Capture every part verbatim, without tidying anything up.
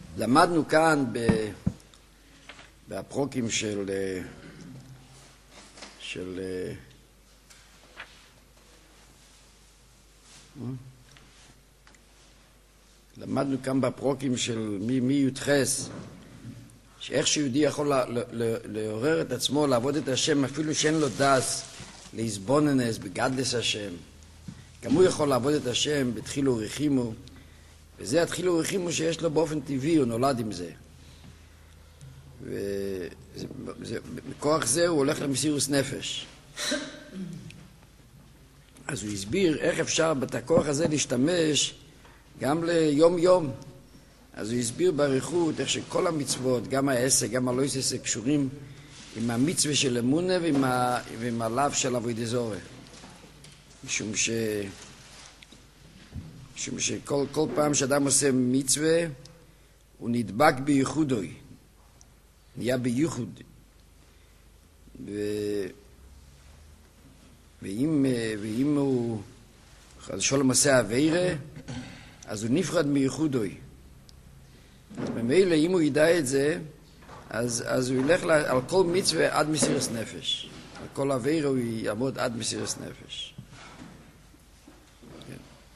למדנו כאן ב... בפרוקים של של למדנו כאן בפרוקים של מי, מי יותחס שאיך שיהודי יכול לעורר את עצמו לעבוד את השם אפילו שאין לו דס להסבוננס בגדלס השם, גם הוא יכול לעבוד את השם בתחילו ורחימו, וזה התחילו ורחימו שיש לו באופן טבעי, הוא נולד עם זה, ובכוח זה הוא הולך למסירוס נפש. אז הוא הסביר איך אפשר בכוח הזה להשתמש גם ליום יום. אז הוא הסביר בעריכות איך שכל המצוות, גם העסק, גם הלא עסק, קשורים עם המצווה של אמונה ועם, ה... ועם הלאו של עבודת זרה. משום ש... משום שכל כל פעם שאדם עושה מצווה, הוא נדבק בייחודוי. נהיה בייחוד. ו... ואם, ואם הוא שולם עושה עבירה, אז הוא נפרד מייחודוי. אז במילא, אם הוא ידע את זה, אז, אז הוא ילך לה, על כל מצווה עד מסירות נפש. על כל עבירה הוא יעמוד עד מסירות נפש. כן.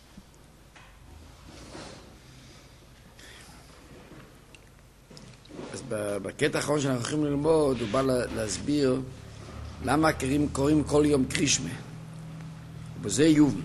אז בקטע האחרון שאנחנו הולכים ללמוד, הוא בא להסביר למה קוראים, קוראים כל יום קרישמה. ובזה יום.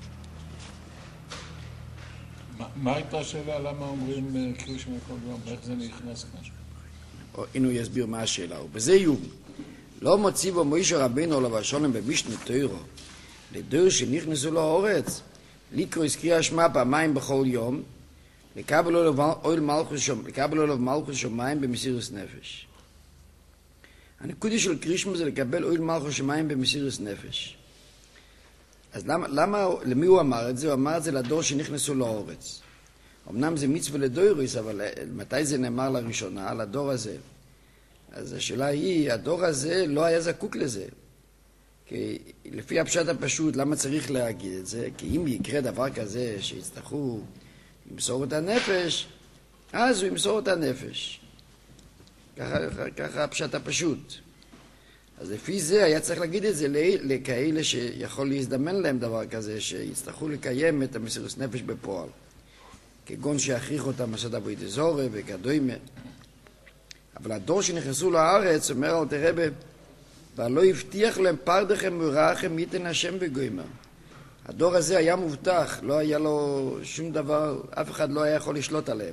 מה הייתה השאלה? למה אומרים קרישמה כל יום? איך זה נכנס כאן? הנה הוא יסביר מה השאלה. ובזה יום. לא מוציא בו מוישה רבינו עליו השולם במשנה תוירו. לדור שנכנסו לאורץ, לקרוא קריאת שמע פעמיים בכל יום, לקבל אוהל מלכות שמיים במסירות נפש. הנקודה של קרישמה זה לקבל אוהל מלכות שמיים במסירות נפש. אז למה, למה, למי הוא אמר את זה? הוא אמר את זה לדור שנכנסו לאורץ. אמנם זה מצווה לדוירוס, אבל מתי זה נאמר לראשונה? לדור הזה. אז השאלה היא, הדור הזה לא היה זקוק לזה. כי לפי הפשט הפשוט, למה צריך להגיד את זה? כי אם יקרה דבר כזה שיצטרכו למסור את הנפש, אז הוא ימסור את הנפש. ככה, ככה הפשט הפשוט. אז לפי זה היה צריך להגיד את זה לכאלה שיכול להזדמן להם דבר כזה, שיצטרכו לקיים את המסירות נפש בפועל. כגון שיכריח אותם לעשות עבודת זרה וכדומה. אבל הדור שנכנסו לארץ, אומר אל תרבה, ולא הבטיח להם פרדכם ורעכם ייתן השם בגוימר. הדור הזה היה מובטח, לא היה לו שום דבר, אף אחד לא היה יכול לשלוט עליהם.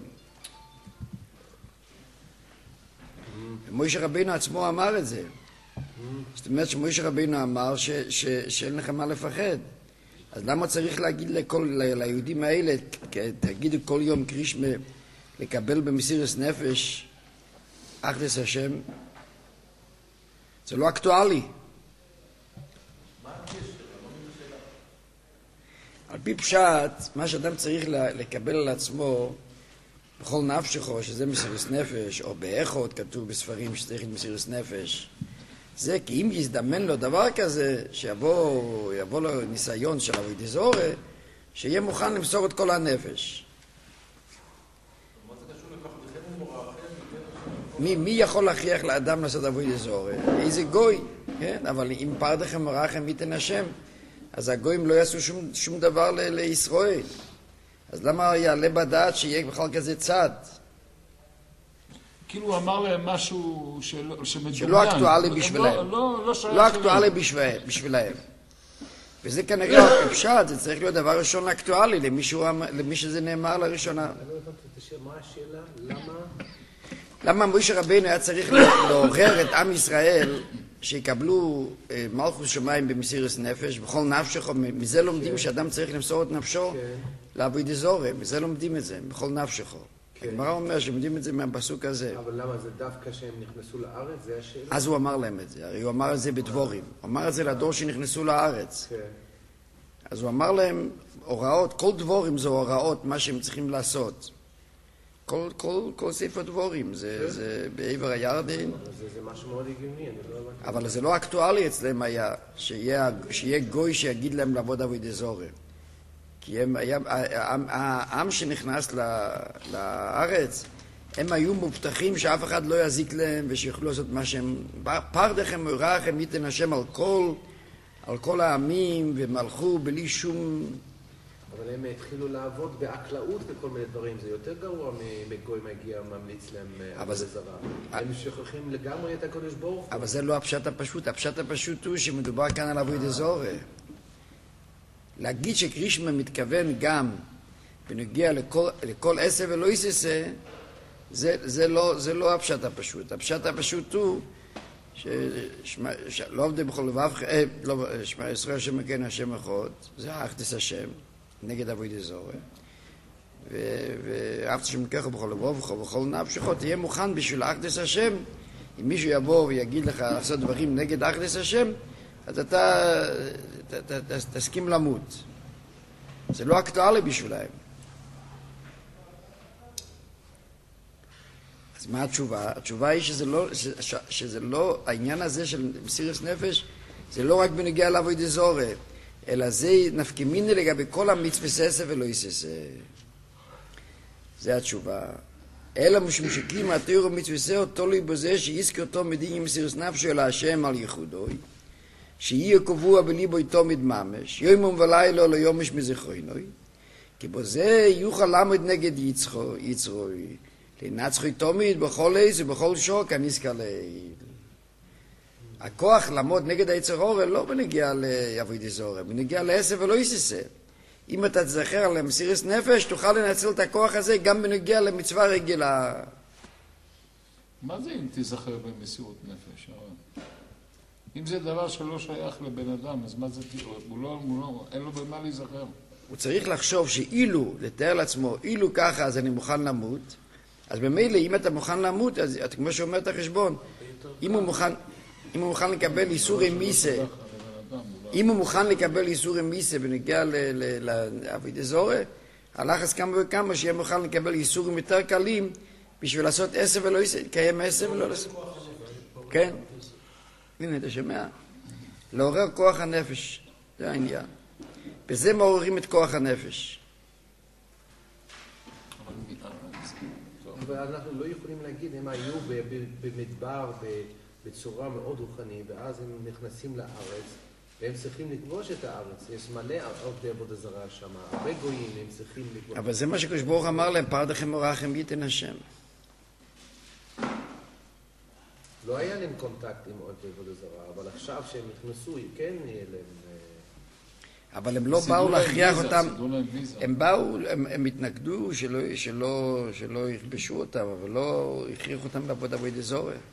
ומוישה רבינו עצמו אמר את זה. זאת אומרת שמוישה רבינו אמר ש, ש, שאין לך מה לפחד. אז למה צריך להגיד לכל, ל, ליהודים האלה, תגידו כל יום קרישמה, לקבל במסירות נפש אחדות השם? זה לא אקטואלי. על פי פשט, מה שאדם צריך לקבל על עצמו בכל נפשך, שזה מסירות נפש, או באחות כתוב בספרים שצריך מסירות נפש, זה כי אם יזדמן לו דבר כזה, שיבוא יבוא לו ניסיון של עבודת זרה, שיהיה מוכן למסור את כל הנפש. מי, מי יכול להכריח לאדם לעשות עבודת זרה? איזה גוי, כן? אבל אם פרדכם ורעכם ייתן השם, אז הגויים לא יעשו שום, שום דבר ל- לישראל. אז למה יעלה בדעת שיהיה בכלל כזה צד? כאילו הוא אמר להם משהו של, שמדומיין. שלא אקטואלי בשבילהם. לא, לא, לא, לא אקטואלי בשביל, בשבילהם. וזה כנראה הפשט, זה צריך להיות דבר ראשון אקטואלי למישהו, למי שזה נאמר לראשונה. מה השאלה? למה? למה מוישה רבינו היה צריך לעורר את עם ישראל שיקבלו מלכות שמיים במסירות נפש, בכל נפשך, מזה לומדים שאדם צריך למסור את נפשו לעבודת זרה, מזה לומדים את זה, בכל נפשך. הגמרא אומר שלומדים את זה מהפסוק הזה. אבל למה זה דווקא שהם נכנסו לארץ? זה השאלה? אז הוא אמר להם את זה, הרי הוא אמר את זה בדבורים, הוא אמר את זה לדור שנכנסו לארץ. אז הוא אמר להם הוראות, כל דבורים זה הוראות, מה שהם צריכים לעשות. כל, כל, כל ספר דבורים, זה, זה בעבר הירדן. זה, זה משהו מאוד הגיוני, אני לא הבנתי. אבל זה לא אקטואלי אצלם היה, שיהיה, שיהיה גוי שיגיד להם לעבוד עבודת זרה. כי הם, היה, העם, העם שנכנס לארץ, הם היו מובטחים שאף אחד לא יזיק להם ושיוכלו לעשות מה שהם... פרדכם מוירחם ייתן השם על כל, על כל העמים, והם הלכו בלי שום... אבל הם התחילו לעבוד בעקלאות וכל מיני דברים. זה יותר גרוע מגוי מגיע ממליץ להם עבודה זרה. הם שוכחים לגמרי את הקדוש ברוך הוא. אבל זה לא הפשט הפשוט. הפשט הפשוט הוא שמדובר כאן על עבודה זרה. להגיד שקרישמה מתכוון גם בנגיע לכל, לכל עשה ולא יססה, זה, זה, לא, זה לא הפשט הפשוט. הפשט הפשוט הוא ששמה, לא עובדי בכל לבב, אה, לא, שמע ישראל השם מגן השם אחד, זה האחדס השם, נגד עבודה זרה. ואהבת השם אלוקיך בכל לבבך ובכל נפשך, תהיה מוכן בשביל האחדס השם. אם מישהו יבוא ויגיד לך לעשות דברים נגד האחדס השם, אז אתה ת, ת, ת, תסכים למות. זה לא אקטואלי בשבילהם. אז מה התשובה? התשובה היא שזה לא, ש, שזה לא, העניין הזה של מסירות נפש, זה לא רק בנגיע לעבודה זרה, אלא זה נפקמיני לגבי כל המצווה ססה ולא יססה. זה התשובה. אלא משום שקיום התורה ומצווה ססה תלוי בזה שיזכר אותו מדין עם מסירות נפשו אל השם על ייחודו, שיהיה קבוע בליבו תמיד ממש, יום ולילה לא יומש מזיכרונוי, כי בזה יוכל לעמוד נגד יצרו, יצרו, לנצחו תמיד בכל עץ ובכל שור כנזכר לעיל. הכוח לעמוד נגד היצר אור לא בנגיע לעבודה זרה, בנגיע לעשה ולא יססה. אם אתה תזכר על מסירות נפש, תוכל לנצל את הכוח הזה גם בנגיע למצווה רגילה. מה זה אם תזכר במסירות נפש? אם זה דבר שלא שייך לבן אדם, אז מה זה תיאור? הוא לא, הוא לא, אין לו במה להיזכר. הוא צריך לחשוב שאילו, לתאר לעצמו, אילו ככה אז אני מוכן למות, אז במילא אם אתה מוכן למות, אז אתה כמו שאומר את החשבון, אם הוא מוכן, אם הוא מוכן לקבל איסורי מיסה, אם הוא מוכן לקבל איסורי מיסה בנגיע לעבודה זרה, הלחץ כמה וכמה שיהיה מוכן לקבל איסורים יותר קלים בשביל לעשות עשר ולא לקיים עשר ולא לעשות. כן? הנה, אתה שומע? לעורר כוח הנפש, זה העניין. בזה מעוררים את כוח הנפש. אבל אנחנו לא יכולים להגיד, הם היו במדבר בצורה מאוד רוחנית, ואז הם נכנסים לארץ, והם צריכים לכבוש את הארץ. יש מלא עובדי עבודה זרה שם, הרבה גויים, הם צריכים לכבוש. אבל זה מה שקדוש ברוך הוא אמר להם, פרדכם מוירחם ייתן השם. לא היה להם קונטקט עם עובדי עבודה זרה, אבל עכשיו שהם נכנסו, כן יהיה להם... אבל הם לא באו להכריח אותם, הם באו, הם, הם התנגדו שלא, שלא, שלא יכבשו אותם, אבל לא הכריחו אותם לעבוד עבודה זרה.